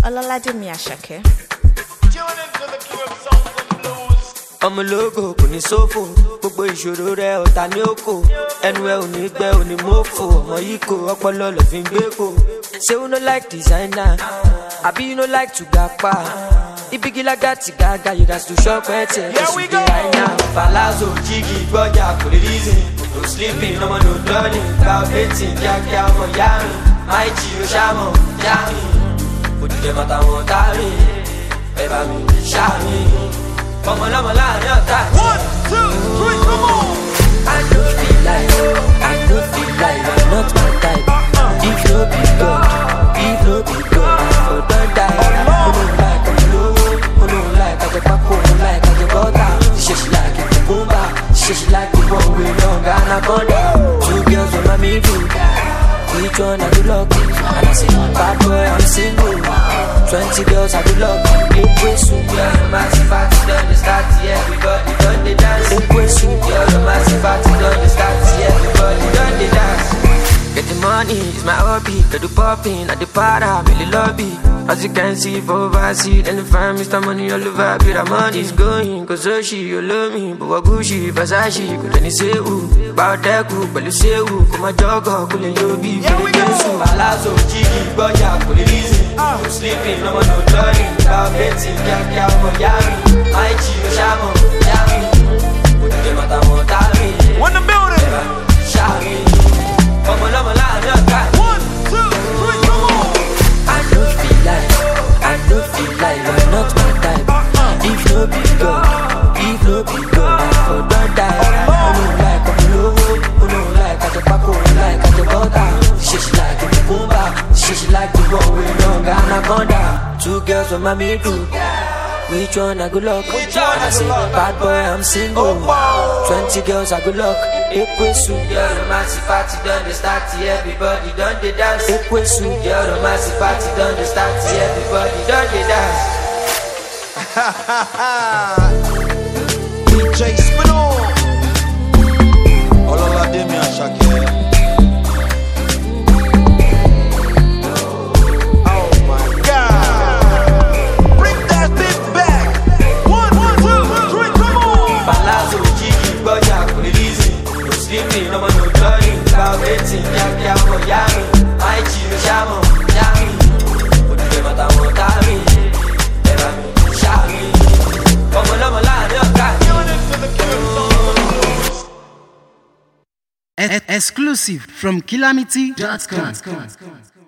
Ọlọ́ládé Àṣàkẹ́. ọmọ ológo kò ní sófò gbogbo ìṣòro rẹ ọ̀tá ní òkò ẹnu ẹ ò ní gbẹ ò ní mọ́fò ọmọ yìí kò ọpọlọ lọ fi ń gbé kò. say you no like designer àbí you no like to gapa ibigilaga ti gaga you gats to shop ẹtẹ kẹsùn dé àìná. palazzo jígì gbọ́jà kò lè reason no sleeping ọmọ no dulling gba betting kíákíá ọmọ yá mi máì jí o ṣàmọ̀ yá mi òdìdẹ mọ́ta wọn tá mi ẹ bá mi ṣá mi. One, two, three, come on! I don't feel like you're not my type. If no be God, I for don't die. Oh no like I'm low, oh no like I get back, oh no like I get butter. She like it, the boomba. She like the one we long anaconda. Two girls on my middle. Which one I do lucky? And I say, bad boy, I'm single. 20 girls I do lucky. Yeah, the massive party done start, everybody done the dance. Yeah, the massive party done start, everybody done the dance. Get the money, it's my hobby. Get the popping, at the para, really lobby. As you can see, for overseas, and the fam, Mr. Money all over. But the money's going, cause Oshi, you love me. But what Gucci, Versace, could any say who? About that group, but you say who? Come a jogger, couldn't you be? Yeah, we go. Palazzo, Jiggy, Boya, could it easy? No sleeping, no more, no turning. About betting, yeah, Miami. My Gio, Shamo, Yami. Put them at a Montami. One the building. Shami. Come on, I'm alive, yeah. 1, 2, 3, come on. I don't feel like you're not my type. If no be God, I for don't die. Oh no like I'm low, oh no like I get back, oh no like I get butter. She like the boomba, she like the one we long anaconda. Two girls on my middle. Which one I good luck? And I say, bad boy, I'm single. 20 girls I good luck. Ekwesu, yeah, the massive party done the start, everybody done the dance. Ekwesu, yeah, the massive party done the start, everybody done the dance. DJ Spinall. Ọlọ́ládé Àṣàkẹ́. No more no turning, about betting, yeah, Miami. My Gio, Shamo, Yami. Put them at a Montami. Eva mi, Shami. Come on, I'm alive, yeah. Exclusive from Calamity.com.